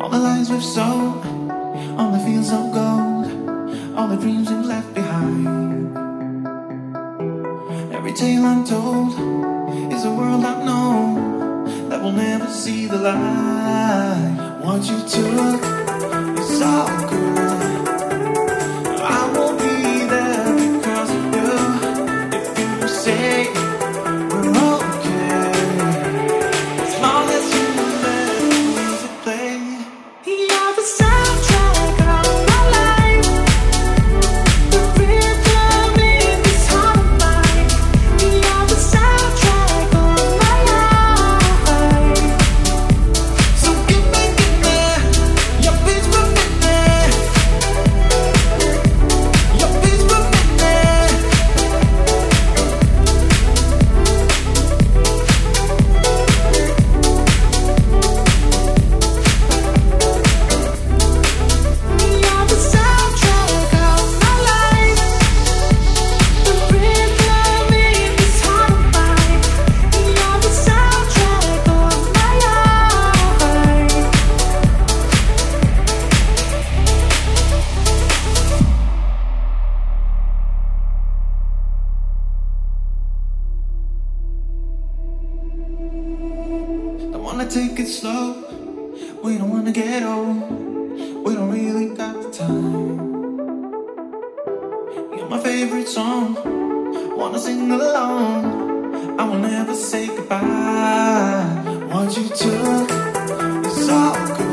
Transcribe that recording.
the lies we've sown, all the fields of gold, all the dreams we've left behind. Every tale I'm told is a world I've known that will never see the light. What you took is all good. I won't be there because of you. If you say we're okay, as long as you let the music play. You're the soundtrack of my life, the rhythm in this heart of mine. You're the soundtrack of my life. So give me your peace for me, your peace for me. You're the soundtrack of my life, the rhythm in this heart of mine. You're the soundtrack of my life. Don't wanna take it slow, we don't wanna get old, we don't really got the time. You're my favorite song, wanna sing along, I will never say goodbye. What you took is all good.